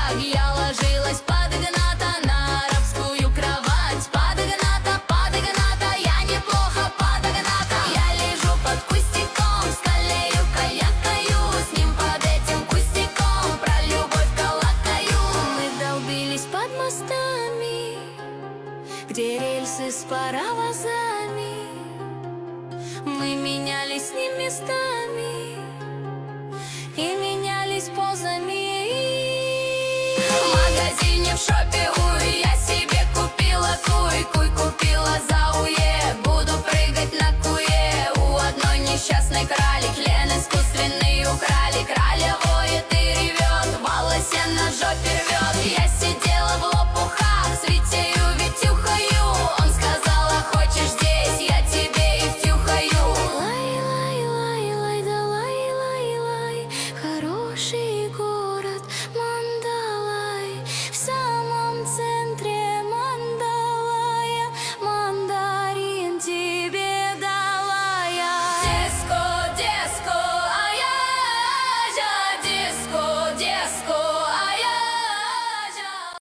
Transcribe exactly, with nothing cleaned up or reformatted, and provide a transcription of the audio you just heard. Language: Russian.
как я ложилась под Игната на арабскую кровать. Под Игната, под Игната, я неплохо под Игната. Я лежу под кустиком, скалею, калякаю, с ним под этим кустиком про любовь калакаю. Мы долбились под мостами, где рельсы с паровозами. Мы менялись с ним местами и менялись позами.